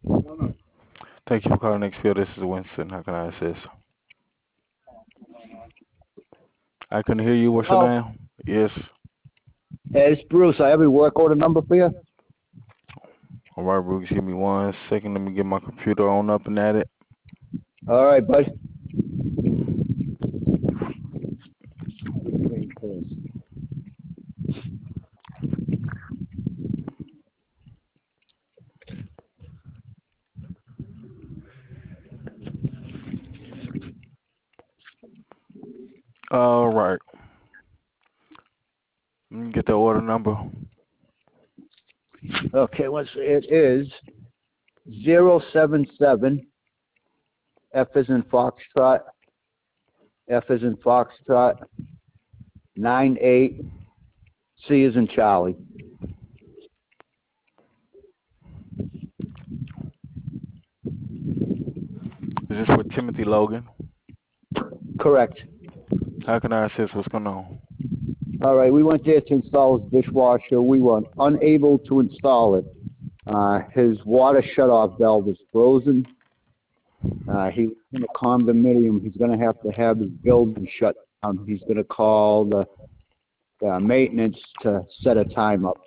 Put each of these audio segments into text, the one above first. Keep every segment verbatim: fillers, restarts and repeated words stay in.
Thank you for calling X Field. This is Winston. How can I assist? I couldn't hear you. What's your Oh, name? Yes. hey, it's Bruce. I have a work order number for you. All right, Bruce. Give me one second. Let me get my computer on up and at it. All right, bud. All right. Let me get the order number. Okay, what's it is zero seven seven F is in Foxtrot, F is in Foxtrot, nine eight C is in Charlie. Is this for Timothy Logan? Correct. How can I assist? What's going on? All right, we went there to install his dishwasher. We were unable to install it. Uh, his water shutoff valve is frozen. Uh, he's in a condominium. He's going to have to have his building shut down. He's going to call the, the maintenance to set a time up.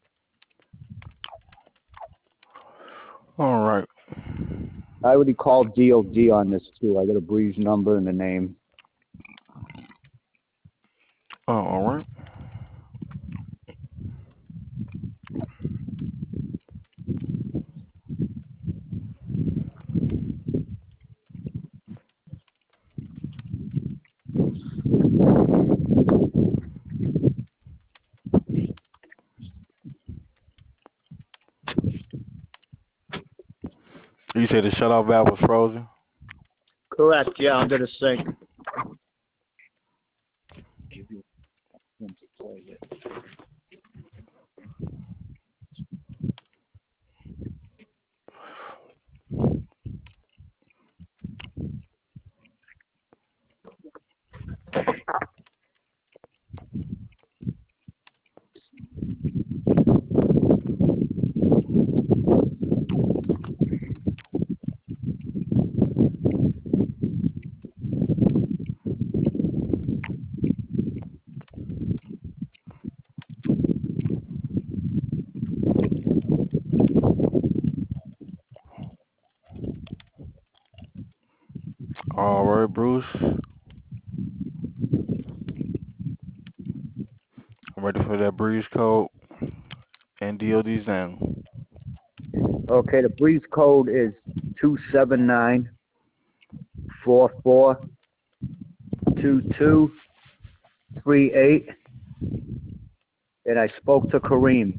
All right. I already called D O D on this too. I got a Breeze number and the name. Oh, all right. You said the shutoff valve was frozen? Correct. Yeah, under the sink. All right, Bruce. I'm ready for that Breeze code and D O D's name. Okay, the Breeze code is two seven nine four four two two three eight. And I spoke to Kareem.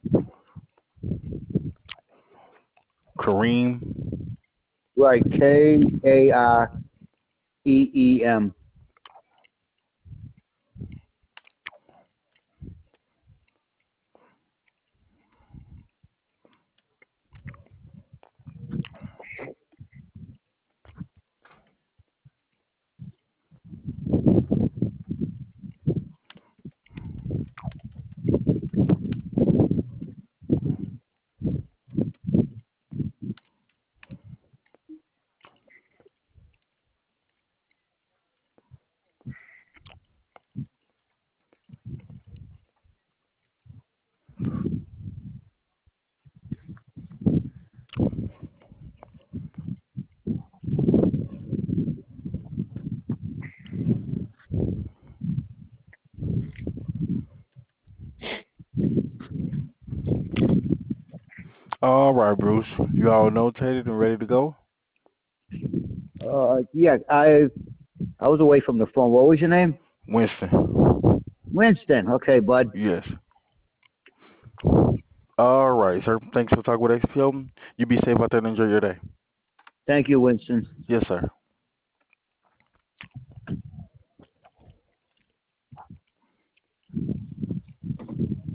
Kareem. Right, K A R E E M. All right, Bruce. You all notated and ready to go? Uh, yeah, I I was away from the phone. What was your name? Winston. Winston. Okay, bud. Yes. All right, sir. Thanks for talking with X P O. You be safe out there and enjoy your day. Thank you, Winston. Yes, sir.